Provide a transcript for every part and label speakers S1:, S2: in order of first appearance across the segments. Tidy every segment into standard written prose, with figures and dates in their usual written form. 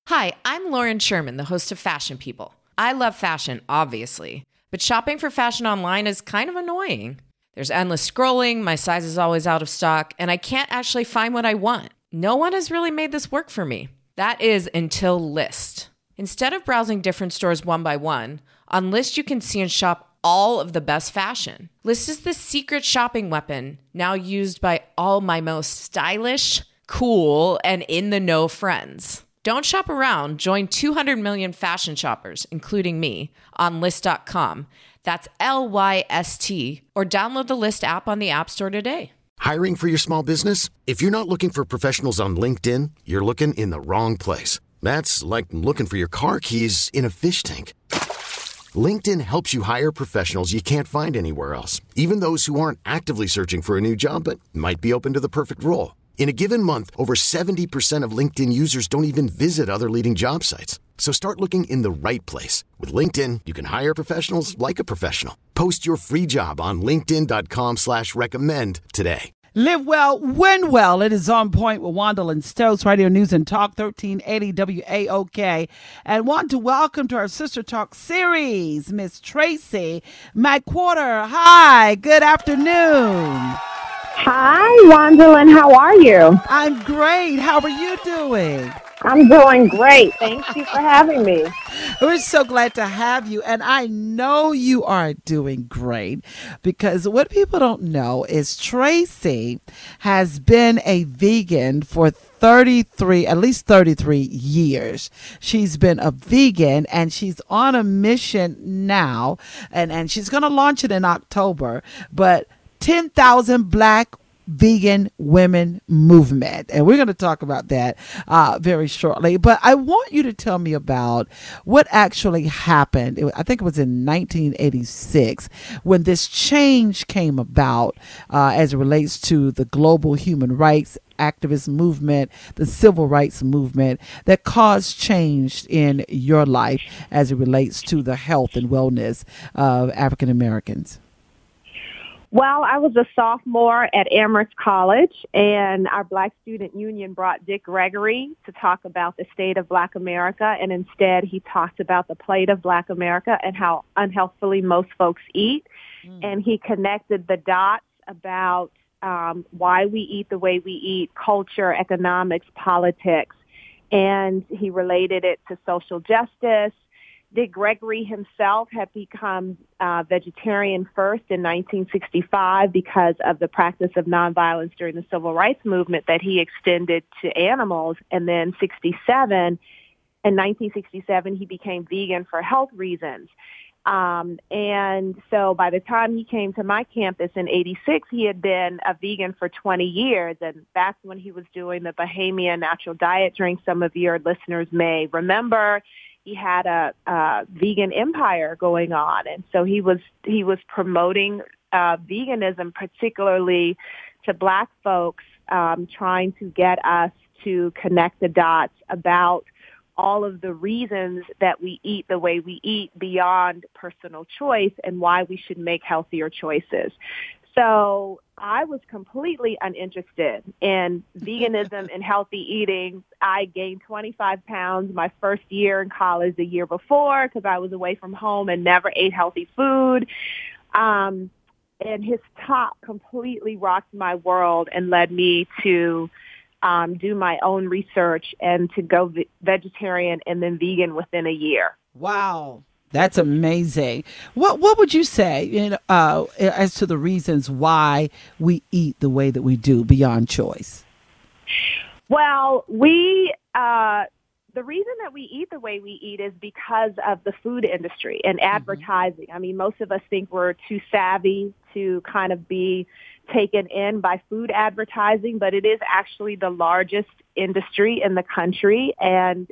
S1: Hi, I'm Lauren Sherman, the host of Fashion People. I love fashion, obviously, but shopping for fashion online is kind of annoying. There's endless scrolling, my size is always out of stock, and I can't actually find what I want. No one has really made this work for me. That is until Lyst. Instead of browsing different stores one by one, on Lyst you can see and shop all of the best fashion. Lyst is the secret shopping weapon now used by all my most stylish, cool, and in-the-know friends. Don't shop around. Join 200 million fashion shoppers, including me, on Lyst.com. That's Lyst, or download the Lyst app on the App Store today.
S2: Hiring for your small business? If you're not looking for professionals on LinkedIn, you're looking in the wrong place. That's like looking for your car keys in a fish tank. LinkedIn helps you hire professionals you can't find anywhere else, even those who aren't actively searching for a new job but might be open to the perfect role. In a given month, over 70% of LinkedIn users don't even visit other leading job sites. So start looking in the right place. With LinkedIn, you can hire professionals like a professional. Post your free job on linkedin.com/recommend today.
S3: Live well, win well. It is On Point with Wanda and Stokes, Radio News and Talk 1380 WAOK. And want to welcome to our Sister Talk series, Miss Tracy McQuarter. Hi, good afternoon.
S4: Hi, Wandalyn. How are you?
S3: I'm great. How are you doing?
S4: I'm doing great. Thank you for having me.
S3: We're so glad to have you. And I know you are doing great because what people don't know is Tracy has been a vegan for at least 33 years. She's been a vegan and she's on a mission now. And she's going to launch it in October. But 10,000 Black Vegan Women Movement. And we're going to talk about that very shortly. But I want you to tell me about what actually happened. I think it was in 1986 when this change came about as it relates to the global human rights activist movement, the civil rights movement that caused change in your life as it relates to the health and wellness of African Americans.
S4: Well, I was a sophomore at Amherst College, and our Black Student Union brought Dick Gregory to talk about the state of Black America, and instead he talked about the plight of Black America and how unhealthfully most folks eat. And he connected the dots about why we eat the way we eat, culture, economics, politics, and he related it to social justice. Dick Gregory himself had become vegetarian first in 1965 because of the practice of nonviolence during the civil rights movement that he extended to animals. And then in 1967, he became vegan for health reasons. And so by the time he came to my campus in 86, he had been a vegan for 20 years. And that's when he was doing the Bahamian natural diet drink. Some of your listeners may remember. He had a vegan empire going on, and so he was promoting veganism, particularly to Black folks, trying to get us to connect the dots about all of the reasons that we eat the way we eat beyond personal choice and why we should make healthier choices. So I was completely uninterested in veganism and healthy eating. I gained 25 pounds my first year in college the year before because I was away from home and never ate healthy food. And his talk completely rocked my world and led me to do my own research and to go vegetarian and then vegan within a year.
S3: Wow. That's amazing. What would you say as to the reasons why we eat the way that we do beyond choice?
S4: Well, the reason that we eat the way we eat is because of the food industry and advertising. I mean, most of us think we're too savvy to kind of be taken in by food advertising, but it is actually the largest industry in the country, and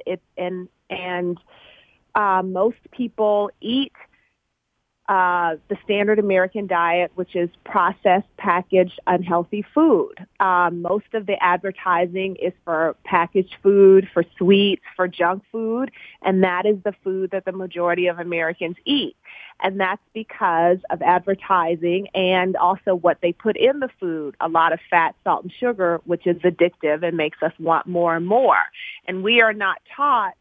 S4: most people eat the standard American diet, which is processed, packaged, unhealthy food. Most of the advertising is for packaged food, for sweets, for junk food, and that is the food that the majority of Americans eat. And that's because of advertising and also what they put in the food, a lot of fat, salt, and sugar, which is addictive and makes us want more and more. And we are not taught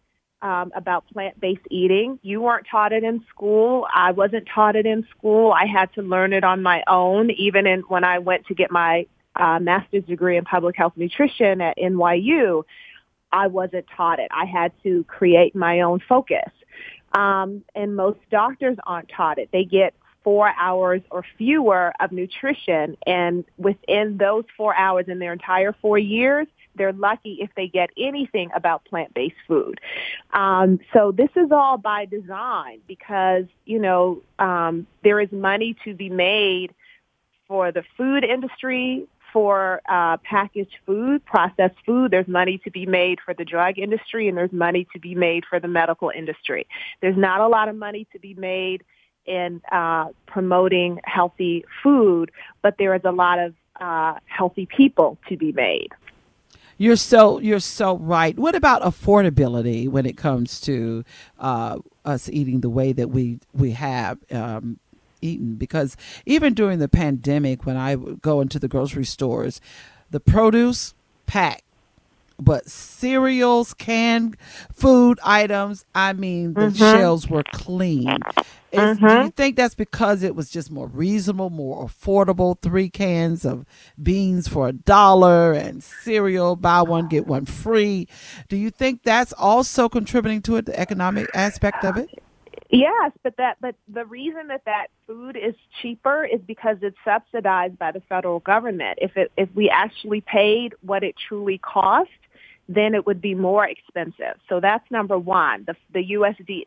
S4: about plant-based eating. You weren't taught it in school. I wasn't taught it in school. I had to learn it on my own. Even when I went to get my master's degree in public health nutrition at NYU, I wasn't taught it. I had to create my own focus. And most doctors aren't taught it. They get 4 hours or fewer of nutrition, and within those 4 hours in their entire 4 years, they're lucky if they get anything about plant-based food. So this is all by design because, there is money to be made for the food industry, for packaged food, processed food. There's money to be made for the drug industry, and there's money to be made for the medical industry. There's not a lot of money to be made in promoting healthy food, but there is a lot of healthy people to be made.
S3: You're so right. What about affordability when it comes to us eating the way that we have eaten? Because even during the pandemic, when I would go into the grocery stores, the produce packed, but cereals, canned food items, the shelves were clean. Do you think that's because it was just more reasonable, more affordable? 3 cans of beans for $1 and cereal, buy one, get one free. Do you think that's also contributing to it, the economic aspect of it?
S4: Yes, but the reason that food is cheaper is because it's subsidized by the federal government. If we actually paid what it truly cost, then it would be more expensive. So that's number one. The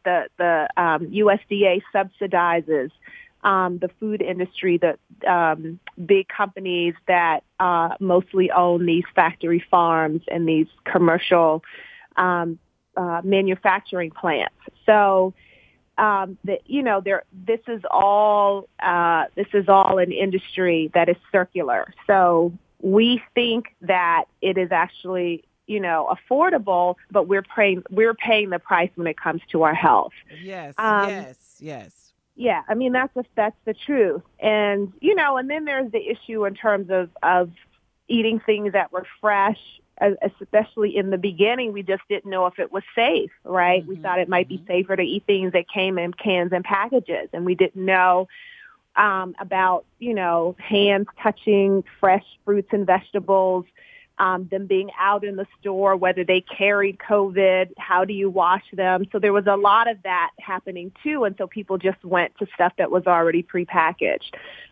S4: USDA subsidizes the food industry, the big companies that mostly own these factory farms and these commercial manufacturing plants. So this is all an industry that is circular. So we think that it is actually affordable, but we're paying the price when it comes to our health.
S3: Yes.
S4: Yeah, that's the truth. And and then there's the issue in terms of eating things that were fresh. Especially in the beginning, we just didn't know if it was safe, right? We thought it might be safer to eat things that came in cans and packages, and we didn't know about hands touching fresh fruits and vegetables. Them being out in the store, whether they carried COVID, how do you wash them? So there was a lot of that happening too, and so people just went to stuff that was already prepackaged.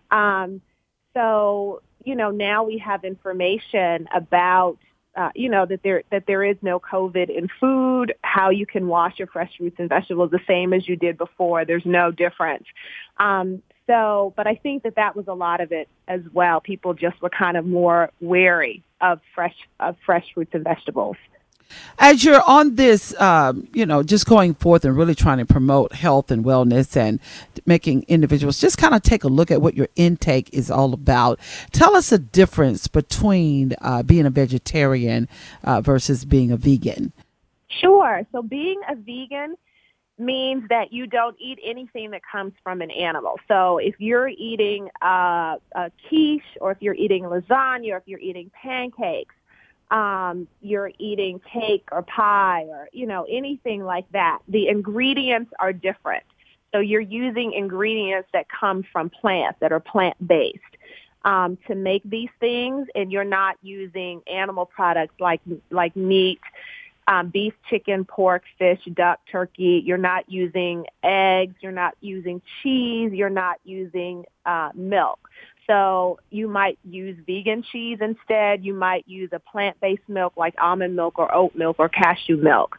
S4: So now we have information about that there is no COVID in food, how you can wash your fresh fruits and vegetables the same as you did before. There's no difference. But I think that was a lot of it as well. People just were kind of more wary of fresh fruits and vegetables.
S3: As you're on this, just going forth and really trying to promote health and wellness and making individuals just kind of take a look at what your intake is all about. Tell us the difference between being a vegetarian versus being a vegan.
S4: Sure. So being a vegan means that you don't eat anything that comes from an animal. So if you're eating a quiche, or if you're eating lasagna, or if you're eating pancakes, you're eating cake or pie or, anything like that, the ingredients are different. So you're using ingredients that come from plants, that are plant-based, to make these things, and you're not using animal products like meat, beef, chicken, pork, fish, duck, turkey. You're not using eggs. You're not using cheese. You're not using milk. So you might use vegan cheese instead. You might use a plant-based milk like almond milk or oat milk or cashew milk.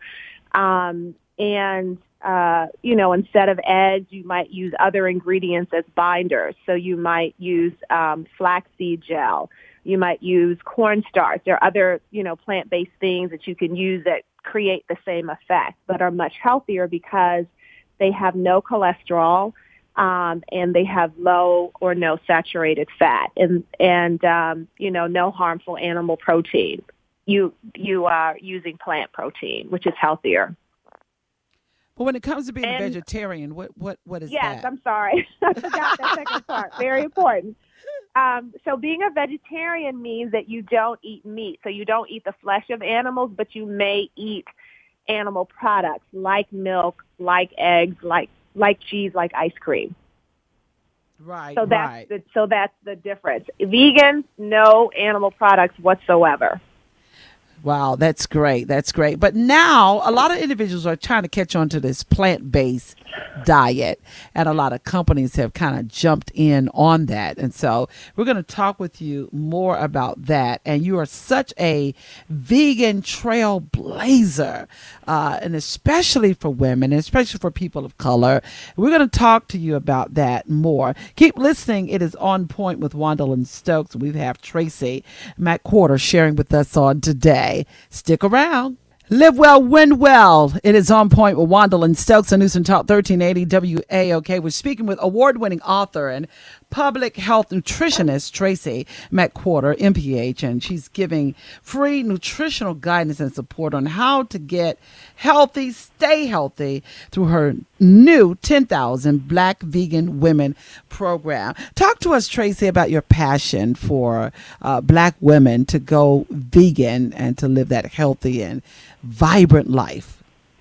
S4: Instead of eggs, you might use other ingredients as binders. So you might use flaxseed gel. You might use cornstarch. There are other, plant-based things that you can use that create the same effect, but are much healthier because they have no cholesterol, and they have low or no saturated fat, and no harmful animal protein. You are using plant protein, which is healthier.
S3: But when it comes to being a vegetarian, what is that?
S4: Yes, I'm sorry. I forgot that second part. Very important. So being a vegetarian means that you don't eat meat. So you don't eat the flesh of animals, but you may eat animal products like milk, like eggs, like cheese, like ice cream.
S3: Right,
S4: So
S3: right.
S4: that's the difference. Vegans, no animal products whatsoever.
S3: Wow, that's great. That's great. But now a lot of individuals are trying to catch on to this plant-based diet, and a lot of companies have kind of jumped in on that. And so we're going to talk with you more about that. And you are such a vegan trailblazer, and especially for women, and especially for people of color. We're going to talk to you about that more. Keep listening. It is On Point with Wandalyn Stokes. We have Tracy McQuarter sharing with us on today. Stick around. Live well, win well. It is On Point with Wandalyn Stokes on News and Talk 1380 WAOK. We're speaking with award-winning author and public health nutritionist Tracy McQuarter, MPH, and she's giving free nutritional guidance and support on how to get healthy, stay healthy through her new 10,000 Black Vegan Women program. Talk to us, Tracy, about your passion for Black women to go vegan and to live that healthy and vibrant life.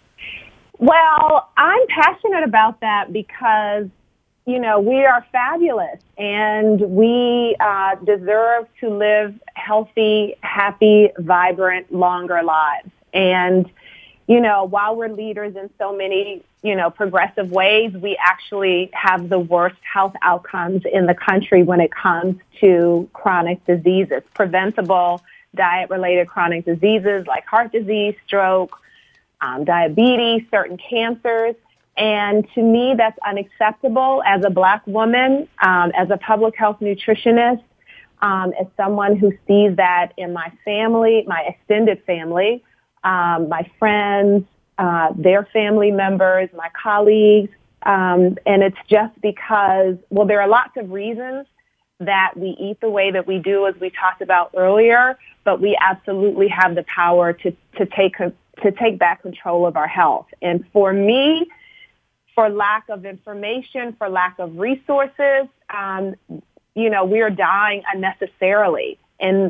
S4: Well, I'm passionate about that because, you know, we are fabulous and we deserve to live healthy, happy, vibrant, longer lives. And, you know, while we're leaders in so many, you know, progressive ways, we actually have the worst health outcomes in the country when it comes to chronic diseases, preventable diet-related chronic diseases like heart disease, stroke, diabetes, certain cancers. And to me, that's unacceptable as a Black woman, as a public health nutritionist, as someone who sees that in my family, my extended family, my friends, their family members, my colleagues. And it's just because, well, there are lots of reasons that we eat the way that we do, as we talked about earlier, but we absolutely have the power to take back control of our health. And for me, for lack of information, for lack of resources, you know, we are dying unnecessarily. And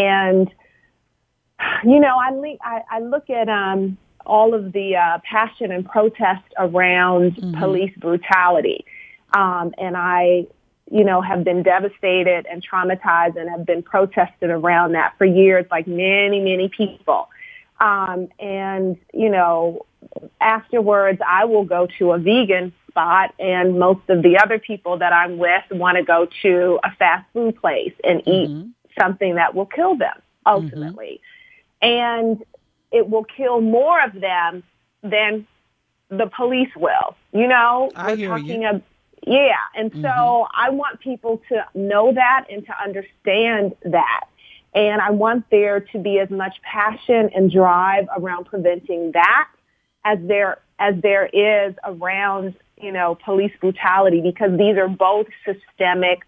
S4: you know, I look at all of the passion and protest around police brutality, and I, you know, have been devastated and traumatized and have been protested around that for years, like many, many people. And, you know, afterwards I will go to a vegan spot, and most of the other people that I'm with want to go to a fast food place and eat something that will kill them ultimately. And it will kill more of them than the police will, you know? Yeah. And so I want people to know that and to understand that. And I want there to be as much passion and drive around preventing that as there is around, you know, police brutality, because these are both systemic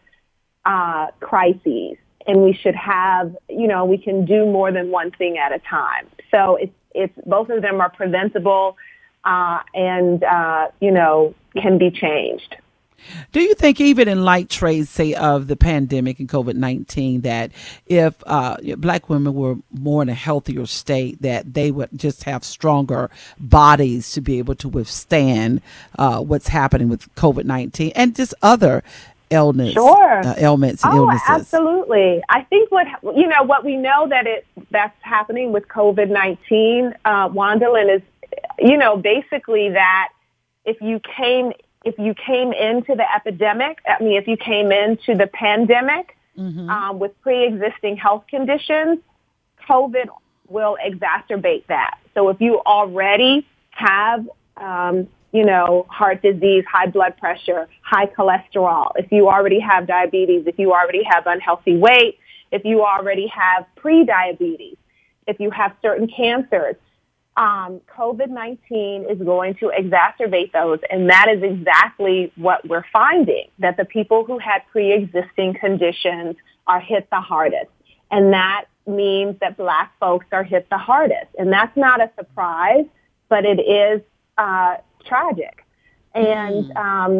S4: crises. And we should have, you know, we can do more than one thing at a time. So it's both of them are preventable and, you know, can be changed.
S3: Do you think, even in light, Tracy, of the pandemic and COVID-19, that if Black women were more in a healthier state, that they would just have stronger bodies to be able to withstand what's happening with COVID-19 and just other ailments and illnesses?
S4: Absolutely. I think what we know that's happening with COVID-19, Wandalyn, is, you know, basically that if you came into the epidemic, if you came into the pandemic with pre-existing health conditions, COVID will exacerbate that. So if you already have, you know, heart disease, high blood pressure, high cholesterol, if you already have diabetes, if you already have unhealthy weight, if you already have pre-diabetes, if you have certain cancers, COVID-19 is going to exacerbate those. And that is exactly what we're finding, that the people who had pre-existing conditions are hit the hardest. And that means that Black folks are hit the hardest. And that's not a surprise, but it is tragic. And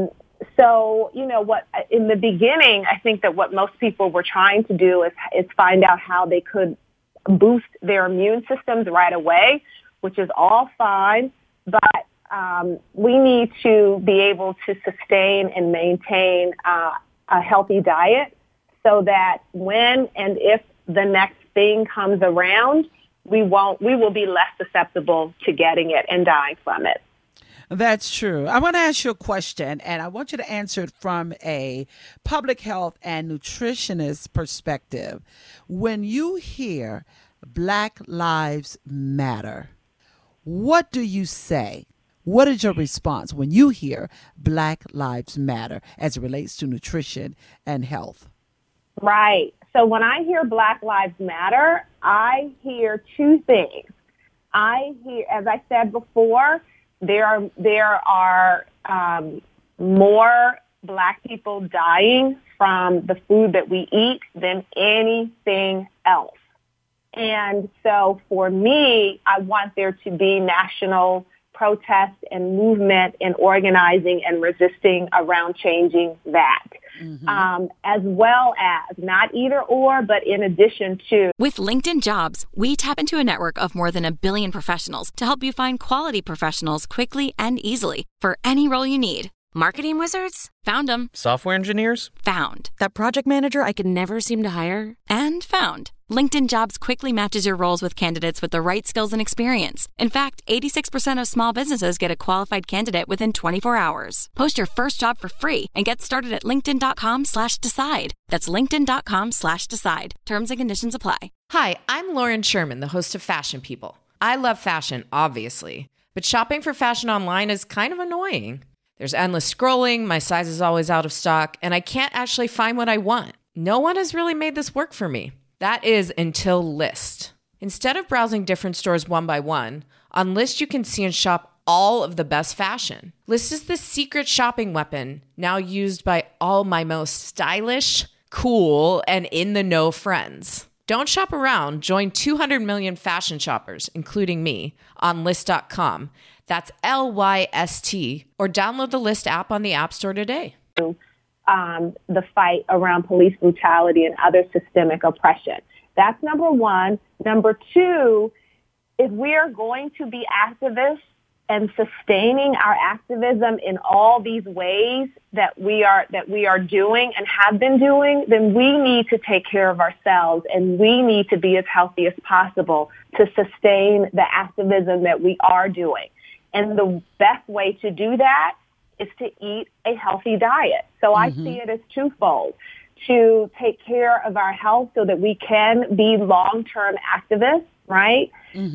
S4: so, you know, what in the beginning, I think that what most people were trying to do is find out how they could boost their immune systems right away, which is all fine, but we need to be able to sustain and maintain a healthy diet so that when and if the next thing comes around, we will be less susceptible to getting it and dying from it.
S3: That's true. I want to ask you a question, and I want you to answer it from a public health and nutritionist perspective. When you hear Black Lives Matter, what do you say? What is your response when you hear Black Lives Matter as it relates to nutrition and health?
S4: Right. So when I hear Black Lives Matter, I hear two things. I hear, as I said before, there are more Black people dying from the food that we eat than anything else. And so for me, I want there to be national protest and movement and organizing and resisting around changing that. As well as not either or, but in addition to.
S5: With LinkedIn Jobs, we tap into a network of more than 1 billion professionals to help you find quality professionals quickly and easily for any role you need. Marketing wizards? Found them.
S6: Software engineers?
S5: Found. That project manager I could never seem to hire? And found. LinkedIn Jobs quickly matches your roles with candidates with the right skills and experience. In fact, 86% of small businesses get a qualified candidate within 24 hours. Post your first job for free and get started at linkedin.com/decide. That's linkedin.com/decide. Terms and conditions apply.
S1: Hi, I'm Lauren Sherman, the host of Fashion People. I love fashion, obviously, but shopping for fashion online is kind of annoying. There's endless scrolling, my size is always out of stock, and I can't actually find what I want. No one has really made this work for me. That is until Lyst. Instead of browsing different stores one by one, on Lyst you can see and shop all of the best fashion. Lyst is the secret shopping weapon now used by all my most stylish, cool, and in-the-know friends. Don't shop around. Join 200 million fashion shoppers, including me, on Lyst.com. That's LYST, or download the Lyst app on the App Store today.
S4: The fight around police brutality and other systemic oppression. That's number one. Number two, if we are going to be activists and sustaining our activism in all these ways that we are doing and have been doing, then we need to take care of ourselves and we need to be as healthy as possible to sustain the activism that we are doing. And the best way to do that is to eat a healthy diet. So I see it as twofold: to take care of our health so that we can be long-term activists, right?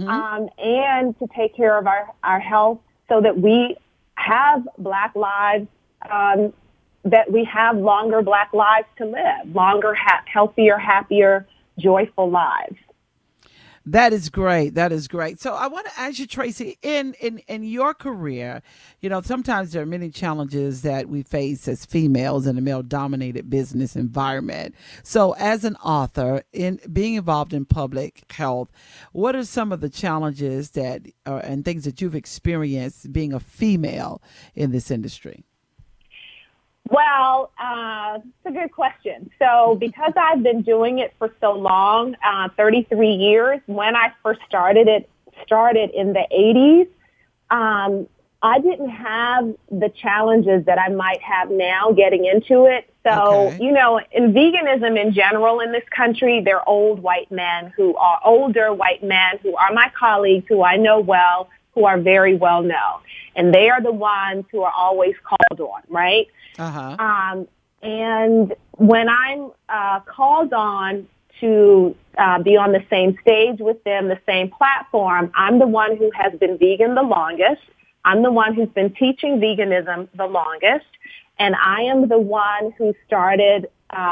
S4: And to take care of our health so that we have Black lives, that we have longer Black lives to live, longer, healthier, happier, joyful lives.
S3: That is great. That is great. So I want to ask you, Tracy, in your career, you know, sometimes there are many challenges that we face as females in a male-dominated business environment. So as an author, in being involved in public health, what are some of the challenges that and things that you've experienced being a female in this industry?
S4: Well, it's a good question. So because I've been doing it for so long, 33 years, when I first started in the 80s, I didn't have the challenges that I might have now getting into it. So, you know, in veganism in general in this country, there are older white men who are my colleagues, who I know well, who are very well known. And they are the ones who are always called on, right? And when I'm called on to be on the same stage with them, the same platform, I'm the one who has been vegan the longest. I'm the one who's been teaching veganism the longest. And I am the one who started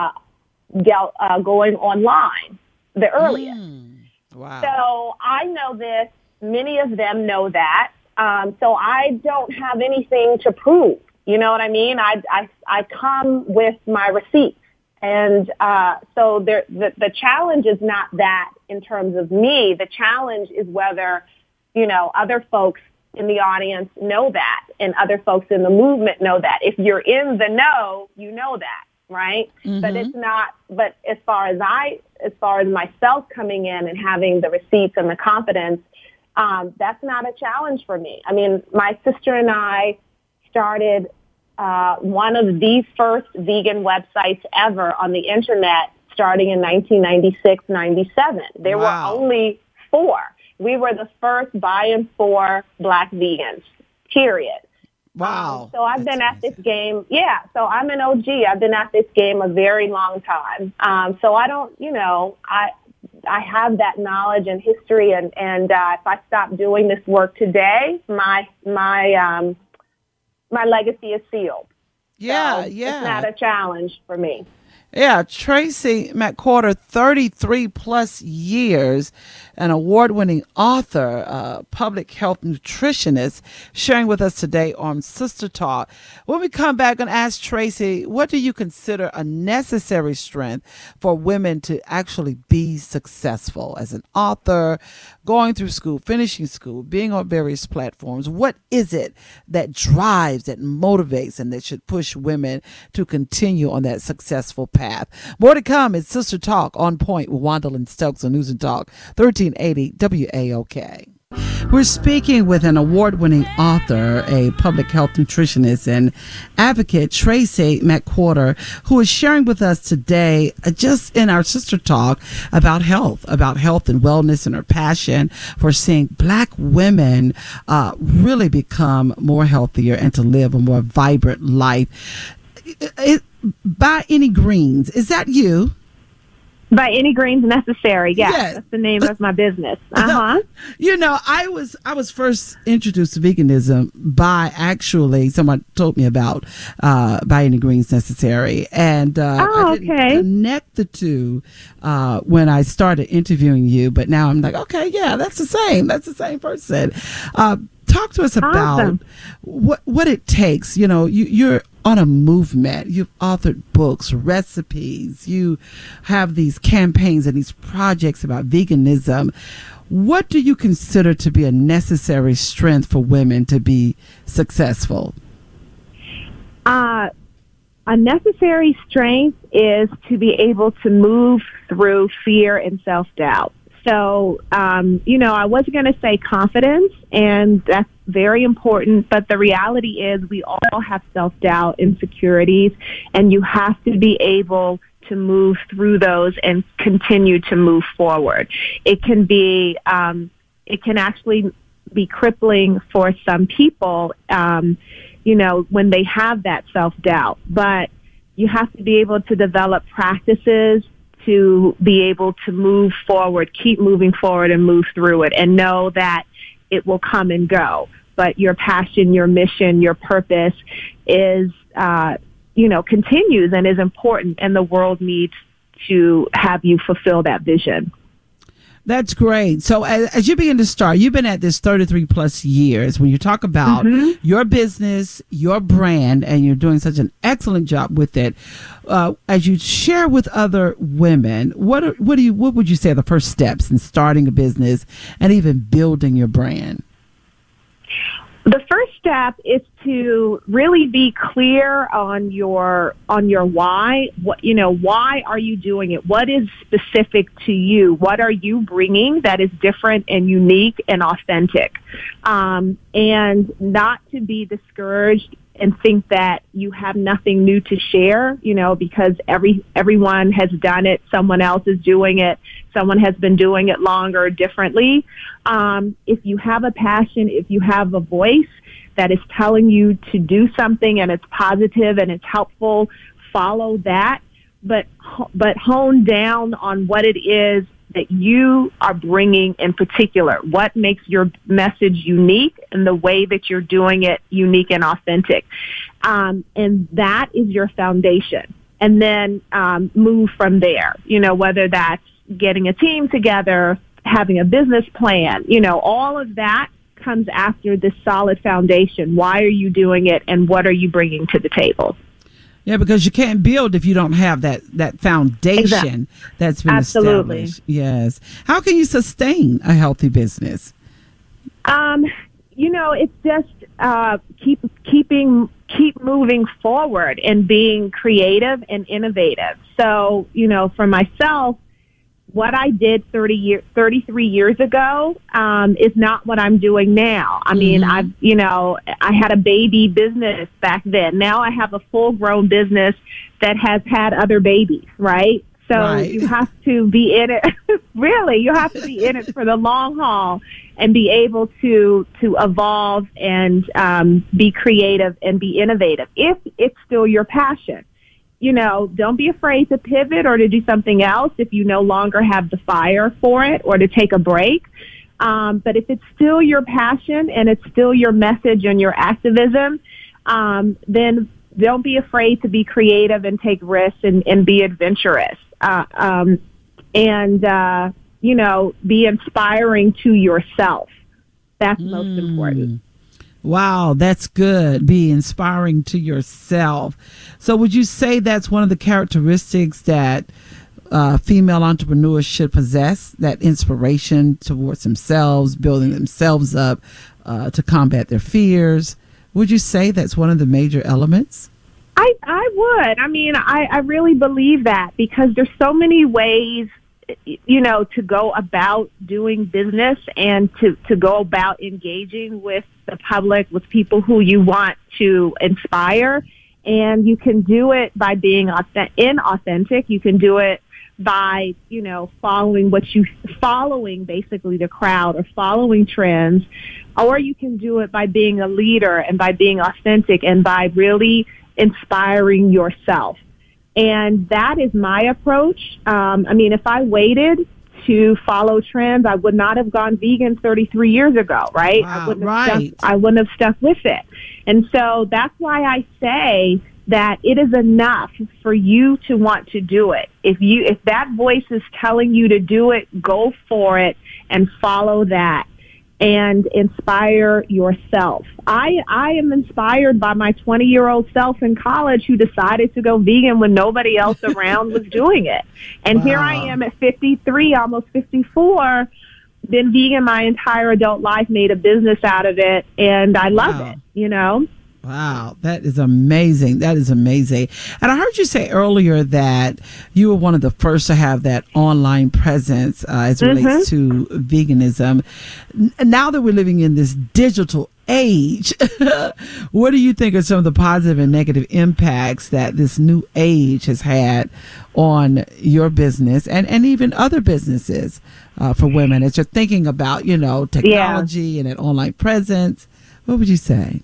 S4: going online the earliest.
S3: Wow.
S4: So I know this. Many of them know that. So I don't have anything to prove. You know what I mean? I come with my receipts. And so the challenge is not that in terms of me. The challenge is whether, you know, other folks in the audience know that and other folks in the movement know that. If you're in the know, you know that, right? But it's not, but as far as myself coming in and having the receipts and the confidence, That's not a challenge for me. I mean, my sister and I started one of the first vegan websites ever on the internet starting in 1996, 97. There were only 4. We were the first buy-in for Black vegans, period.
S3: Wow.
S4: So I've been at this game. Yeah. So I'm an OG. I've been at this game a very long time. So I don't, I have that knowledge and history, and if I stop doing this work today, my legacy is sealed.
S3: Yeah,
S4: so it's not a challenge for me.
S3: Yeah, Tracy McQuarter, 33 plus years, an award-winning author, public health nutritionist, sharing with us today on Sister Talk. When we come back and ask Tracy, what do you consider a necessary strength for women to actually be successful as an author, going through school, finishing school, being on various platforms? What is it that drives, that motivates, and that should push women to continue on that successful path? More to come. It's Sister Talk on Point with Wandalyn Stokes on News and Talk 1380 WAOK. We're speaking with an award-winning author, a public health nutritionist and advocate, Tracy McQuarter, who is sharing with us today, just in our Sister Talk, about health and wellness, and her passion for seeing Black women really become more healthier and to live a more vibrant life. By Any Greens, is that you?
S4: By Any Greens Necessary, yes. That's the name of my business. I
S3: was first introduced to veganism by actually someone told me about By Any Greens Necessary, and I didn't connect the two when I started interviewing you, but now I'm like, okay, yeah, that's the same person. Talk to us about what it takes. You're on a movement. You've authored books, recipes. You have these campaigns and these projects about veganism. What do you consider to be a necessary strength for women to be successful?
S4: A necessary strength is to be able to move through fear and self-doubt. So, I wasn't going to say confidence, and that's very important, but the reality is we all have self-doubt, insecurities, and you have to be able to move through those and continue to move forward. It can actually be crippling for some people, when they have that self-doubt, but you have to be able to develop practices to be able to move forward, keep moving forward and move through it, and know that it will come and go. But your passion, your mission, your purpose is, continues and is important, and the world needs to have you fulfill that vision.
S3: That's great. So as you begin to start, you've been at this 33 plus years. When you talk about your business, your brand, and you're doing such an excellent job with it, as you share with other women, what would you say are the first steps in starting a business and even building your brand?
S4: The first step is to really be clear on your why. Why are you doing it? What is specific to you? What are you bringing that is different and unique and authentic? And not to be discouraged and think that you have nothing new to share, because everyone has done it. Someone else is doing it. Someone has been doing it longer, differently. If you have a passion, if you have a voice that is telling you to do something and it's positive and it's helpful, follow that. But hone down on what it is that you are bringing in particular. What makes your message unique and the way that you're doing it unique and authentic. And that is your foundation. And then move from there, whether that's getting a team together, having a business plan, all of that comes after this solid foundation. Why are you doing it and what are you bringing to the table?
S3: Yeah, because you can't build if you don't have that foundation that's been established. Yes. How can you sustain a healthy business?
S4: It's just keep moving forward and being creative and innovative. So, for myself, what I did 33 years ago is not what I'm doing now. I mean, I had a baby business back then. Now I have a full-grown business that has had other babies, right? So you have to be in it. Really, you have to be in it for the long haul and be able to evolve and be creative and be innovative if it's still your passion. You know, don't be afraid to pivot or to do something else if you no longer have the fire for it, or to take a break. But if it's still your passion and it's still your message and your activism, then don't be afraid to be creative and take risks and be adventurous. You know, be inspiring to yourself. That's most important.
S3: Wow, that's good. Be inspiring to yourself. So would you say that's one of the characteristics that female entrepreneurs should possess, that inspiration towards themselves, building themselves up to combat their fears? Would you say that's one of the major elements?
S4: I would. I mean, I really believe that, because there's so many ways, you know, to go about doing business and to go about engaging with the public, with people who you want to inspire. And you can do it by being inauthentic. You can do it by, you know, following basically the crowd or following trends. Or you can do it by being a leader and by being authentic and by really inspiring yourself. And that is my approach. I mean, if I waited to follow trends, I would not have gone vegan 33 years ago, right?
S3: Wow,
S4: I wouldn't have stuck with it. And so that's why I say that it is enough for you to want to do it. If that voice is telling you to do it, go for it and follow that and inspire yourself. I am inspired by my 20-year-old self in college who decided to go vegan when nobody else around was doing it. And Here I am at 53, almost 54, been vegan my entire adult life, made a business out of it, and I love it, you know?
S3: Wow, that is amazing. That is amazing. And I heard you say earlier that you were one of the first to have that online presence as it relates to veganism. Now that we're living in this digital age, what do you think are some of the positive and negative impacts that this new age has had on your business and even other businesses for women as you're thinking about, you know, technology and an online presence? What would you say?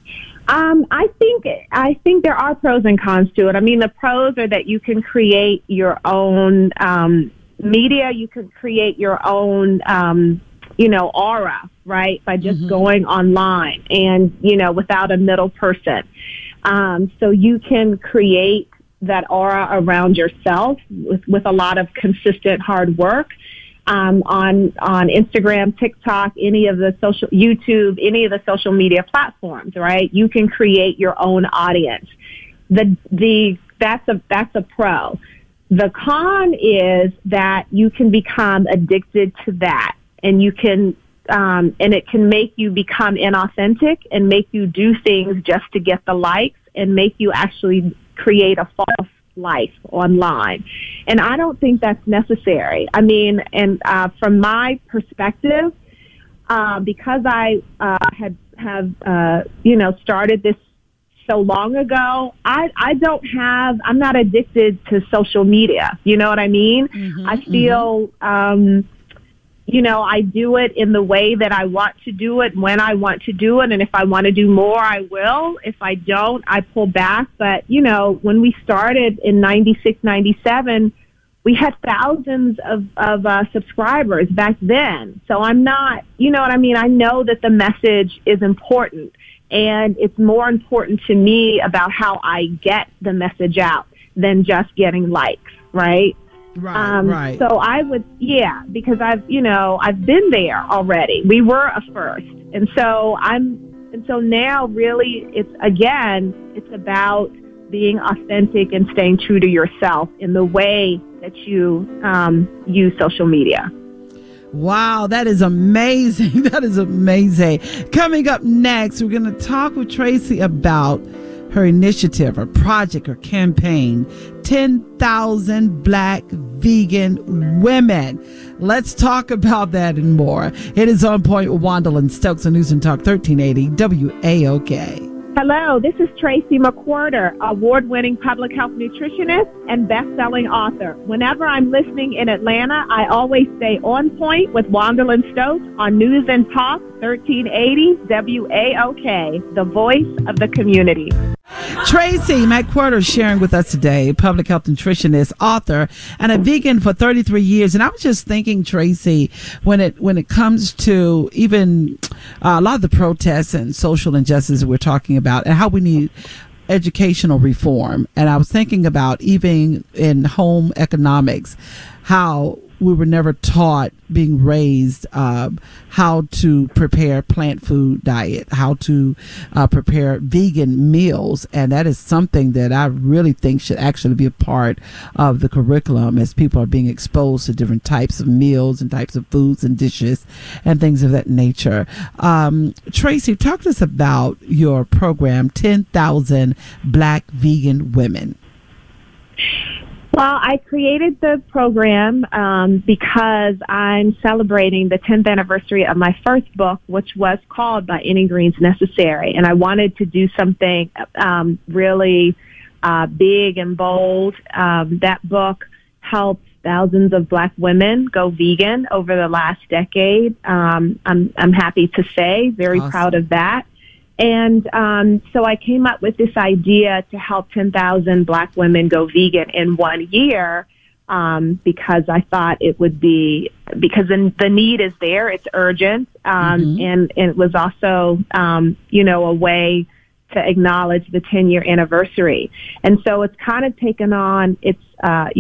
S4: I think there are pros and cons to it. I mean, the pros are that you can create your own media. You can create your own, you know, aura, right, by just going online and, you know, without a middle person. So you can create that aura around yourself with a lot of consistent hard work. On Instagram, TikTok, YouTube, any of the social media platforms, right? You can create your own audience. That's a pro. The con is that you can become addicted to that, and you can, and it can make you become inauthentic and make you do things just to get the likes and make you actually create a false life online. And I don't think that's necessary. I mean, and from my perspective, because I have you know, started this so long ago, I'm not addicted to social media. You know what I mean? I feel, you know, I do it in the way that I want to do it, when I want to do it. And if I want to do more, I will. If I don't, I pull back. But, you know, when we started in 96, 97, we had thousands of subscribers back then. So I'm not, you know what I mean? I know that the message is important, and it's more important to me about how I get the message out than just getting likes, right?
S3: Right.
S4: So I would, because I've been there already. We were a first. And so now really it's about being authentic and staying true to yourself in the way that you use social media.
S3: Wow, that is amazing. That is amazing. Coming up next, we're going to talk with Tracy about her initiative, her project, her campaign, 10,000 Black vegan women. Let's talk about that and more. It is On Point with Wandalyn Stokes on News and Talk 1380 WAOK.
S4: Hello, this is Tracy McWhorter, award-winning public health nutritionist and best-selling author. Whenever I'm listening in Atlanta, I always stay on point with Wandalyn Stokes on News and Talk 1380 WAOK, the voice of the community.
S3: Tracy McWhorter sharing with us today, public health nutritionist, author, and a vegan for 33 years. And I was just thinking, Tracy, when it comes to even a lot of the protests and social injustice we're talking about and how we need educational reform. And I was thinking about even in home economics, how we were never taught, being raised, how to prepare plant food diet, how to prepare vegan meals. And that is something that I really think should actually be a part of the curriculum as people are being exposed to different types of meals and types of foods and dishes and things of that nature. Tracy, talk to us about your program, 10,000 Black Vegan Women.
S4: Well, I created the program because I'm celebrating the 10th anniversary of my first book, which was called By Any Means Necessary. And I wanted to do something really big and bold. That book helped thousands of Black women go vegan over the last decade. I'm happy to say, very
S3: Awesome.
S4: proud of that. And so I came up with this idea to help 10,000 Black women go vegan in 1 year because I thought it would be, because the need is there, it's urgent, and it was also, a way to acknowledge the 10-year anniversary. And so it's kind of taken on a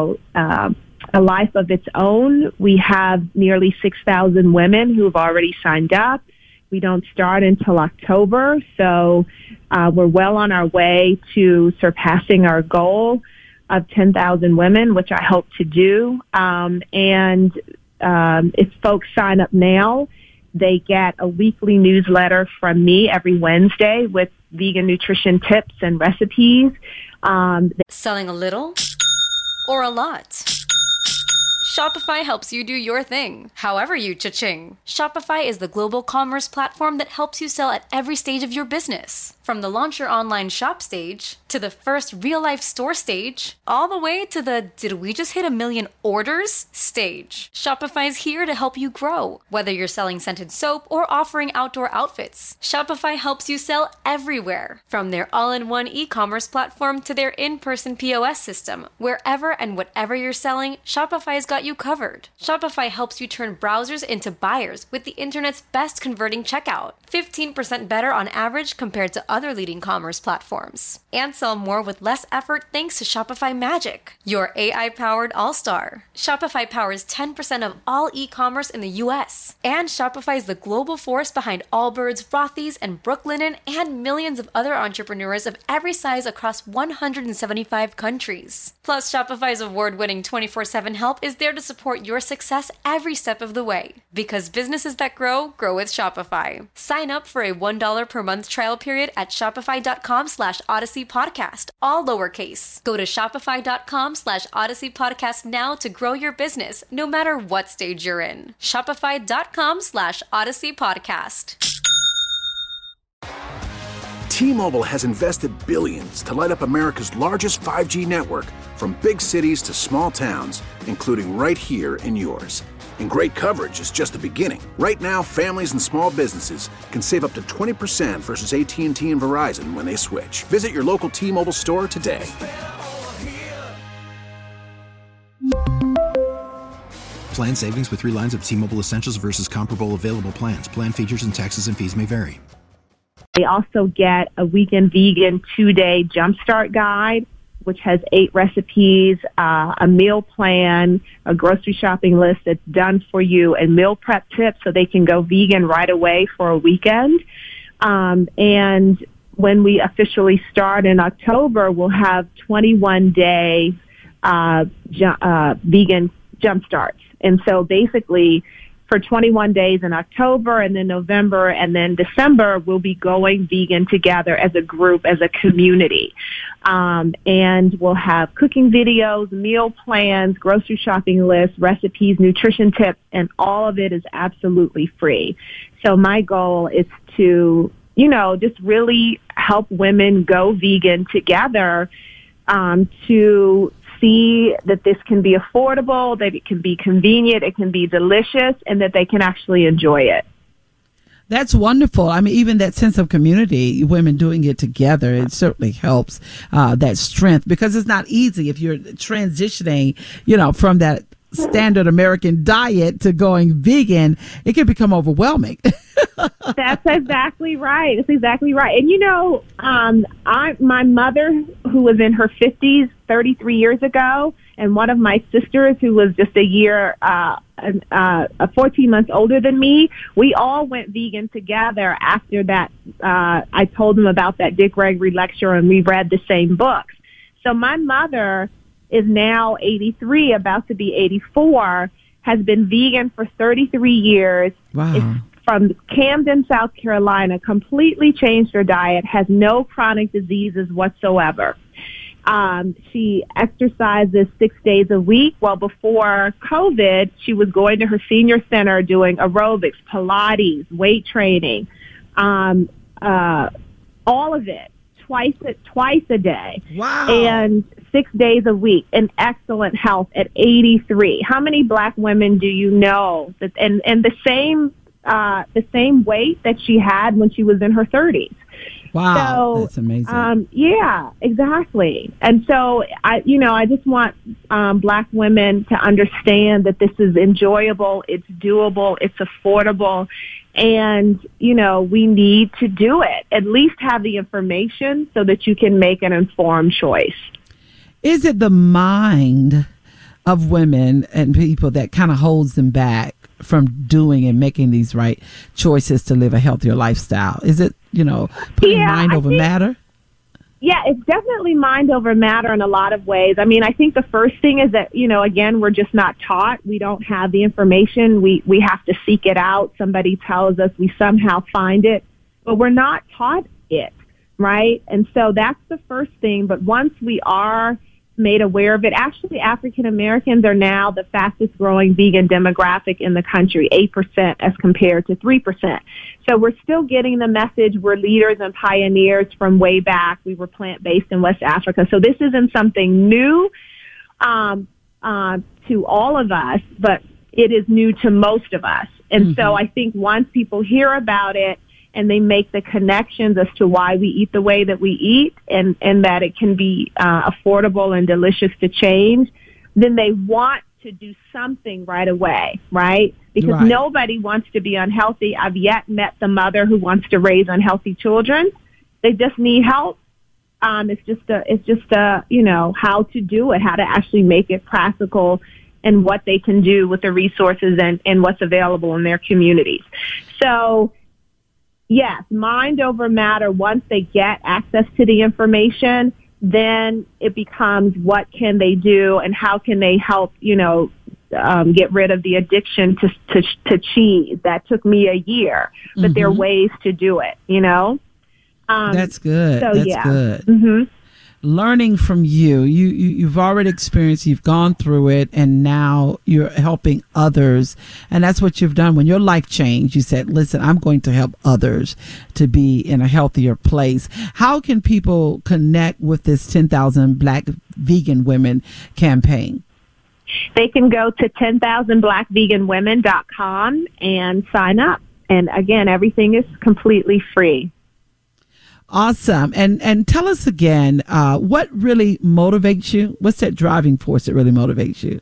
S4: life of its own. We have nearly 6,000 women who have already signed up. We don't start until October, so we're well on our way to surpassing our goal of 10,000 women, which I hope to do. If folks sign up now, they get a weekly newsletter from me every Wednesday with vegan nutrition tips and recipes.
S6: Selling a little or a lot? Shopify helps you do your thing, however you cha-ching. Shopify is the global commerce platform that helps you sell at every stage of your business. From the launch your online shop stage, to the first real-life store stage, all the way to the did we just hit 1 million orders stage. Shopify is here to help you grow. Whether you're selling scented soap or offering outdoor outfits, Shopify helps you sell everywhere. From their all-in-one e-commerce platform to their in-person POS system, wherever and whatever you're selling, Shopify's got you covered. Shopify helps you turn browsers into buyers with the internet's best converting checkout. 15% better on average compared to other leading commerce platforms. And sell more with less effort thanks to Shopify Magic, your AI-powered all-star. Shopify powers 10% of all e-commerce in the U.S. And Shopify is the global force behind Allbirds, Rothy's, and Brooklinen, and millions of other entrepreneurs of every size across 175 countries. Plus, Shopify's award-winning 24/7 help is there to support your success every step of the way. Because businesses that grow, grow with Shopify. Sign up for a $1 per month trial period at shopify.com/Odyssey Podcast, all lowercase. Go to shopify.com/Odyssey Podcast now to grow your business, no matter what stage you're in. Shopify.com/Odyssey Podcast.
S7: T-Mobile has invested billions to light up America's largest 5G network, from big cities to small towns, including right here in yours. And great coverage is just the beginning. Right now, families and small businesses can save up to 20% versus AT&T and Verizon when they switch. Visit your local T-Mobile store today.
S8: Plan savings with 3 lines of T-Mobile Essentials versus comparable available plans. Plan features and taxes and fees may vary.
S4: They also get a Weekend Vegan 2-day Jumpstart Guide, which has 8 recipes, a meal plan, a grocery shopping list that's done for you, and meal prep tips so they can go vegan right away for a weekend. And when we officially start in October, we'll have 21-day vegan jumpstarts. And so basically, for 21 days in October, and then November, and then December, we'll be going vegan together as a group, as a community. And we'll have cooking videos, meal plans, grocery shopping lists, recipes, nutrition tips, and all of it is absolutely free. So my goal is to, just really help women go vegan together, to see that this can be affordable, that it can be convenient, it can be delicious, and that they can actually enjoy it.
S3: That's wonderful. I mean, even that sense of community, women doing it together, it certainly helps that strength, because it's not easy if you're transitioning, from that standard American diet to going vegan. It can become overwhelming.
S4: That's exactly right. That's exactly right. And my mother, who was in her 50s 33 years ago, and one of my sisters who was just a year, 14 months older than me, we all went vegan together after that. I told them about that Dick Gregory lecture, and we read the same books. So my mother is now 83, about to be 84, has been vegan for 33 years.
S3: Wow.
S4: Is from Camden, South Carolina, completely changed her diet, has no chronic diseases whatsoever. She exercises 6 days a week. Well, before COVID, she was going to her senior center doing aerobics, Pilates, weight training, all of it twice a day.
S3: Wow.
S4: And 6 days a week in excellent health at 83. How many Black women do you know that, and the same weight that she had when she was in her 30s?
S3: Wow,
S4: so,
S3: that's amazing.
S4: Yeah, exactly. And so I just want Black women to understand that this is enjoyable, it's doable, it's affordable, and we need to do it. At least have the information so that you can make an informed choice.
S3: Is it the mind of women and people that kind of holds them back from doing and making these right choices to live a healthier lifestyle? Is it, putting mind over matter?
S4: Yeah, it's definitely mind over matter in a lot of ways. I mean, I think the first thing is that, again, we're just not taught. We don't have the information. We have to seek it out. Somebody tells us, we somehow find it, but we're not taught it, right? And so that's the first thing. But once we are made aware of it, actually African Americans are now the fastest growing vegan demographic in the country, 8% as compared to 3%. So we're still getting the message. We're leaders and pioneers from way back. We were plant-based in West Africa. So this isn't something new to all of us, but it is new to most of us. And so I think once people hear about it, and they make the connections as to why we eat the way that we eat, and that it can be affordable and delicious to change, then they want to do something right away, right? Because nobody wants to be unhealthy. I've yet met the mother who wants to raise unhealthy children. They just need help. It's just how to do it, how to actually make it practical, and what they can do with the resources and what's available in their communities. So, yes, mind over matter. Once they get access to the information, then it becomes what can they do and how can they help, get rid of the addiction to cheese. That took me a year, but there are ways to do it,
S3: That's good.
S4: So,
S3: That's good. Learning from you've already experienced, you've gone through it, and now you're helping others. And that's what you've done. When your life changed, you said, listen, I'm going to help others to be in a healthier place. How can people connect with this 10,000 Black Vegan Women campaign?
S4: They can go to 10,000blackveganwomen.com and sign up. And again, everything is completely free.
S3: Awesome. And tell us again, what really motivates you? What's that driving force that really motivates you?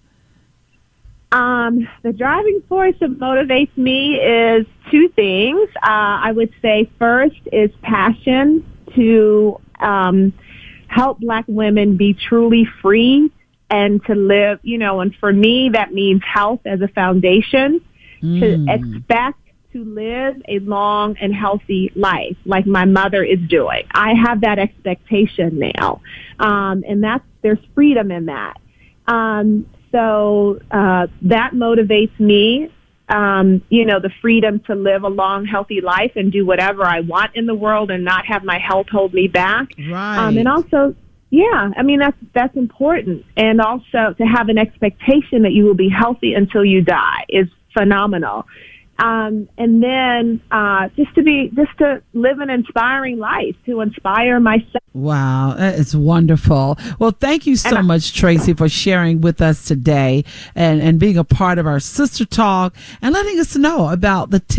S4: The driving force that motivates me is two things. I would say first is passion to help Black women be truly free and to live, and for me, that means health as a foundation, to expect to live a long and healthy life like my mother is doing. I have that expectation now. And there's freedom in that. So that motivates me. the freedom to live a long, healthy life and do whatever I want in the world and not have my health hold me back.
S3: Right.
S4: And also, that's important. And also to have an expectation that you will be healthy until you die is phenomenal. And then just to live an inspiring life, to inspire myself.
S3: Wow, that is wonderful. Well, thank you so much, Tracy, for sharing with us today and being a part of our Sister Talk and letting us know about the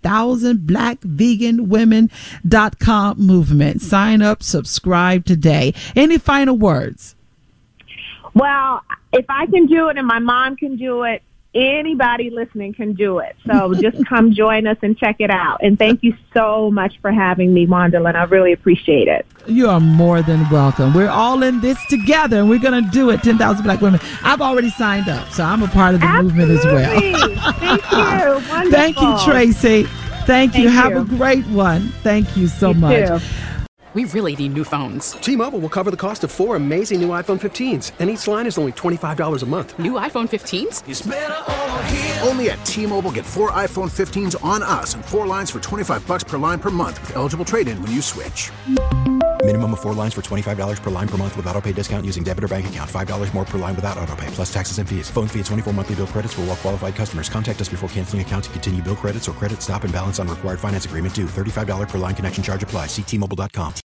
S3: 10,000blackveganwomen.com movement. Sign up, subscribe today. Any final words?
S4: Well, if I can do it and my mom can do it, anybody listening can do it. So just come join us and check it out. And thank you so much for having me, Wandalyn. I really appreciate it.
S3: You are more than welcome. We're all in this together, and we're going to do it. 10,000 Black Women. I've already signed up, so I'm a part of the movement as well.
S4: Thank you. Wonderful.
S3: Thank you, Tracy. Thank you. Have a great one. Thank you so much.
S4: Too.
S9: We really need new phones.
S10: T-Mobile will cover the cost of 4 amazing new iPhone 15s, and each line is only $25 a month.
S9: New iPhone 15s?
S7: It's better over here. Only at T-Mobile, get 4 iPhone 15s on us and 4 lines for $25 per line per month with eligible trade-in when you switch.
S8: Minimum of 4 lines for $25 per line per month with autopay discount using debit or bank account. $5 more per line without autopay, plus taxes and fees. Phone fee at 24 monthly bill credits for well-qualified customers. Contact us before canceling account to continue bill credits or credit stop and balance on required finance agreement due. $35 per line connection charge applies. See T-Mobile.com.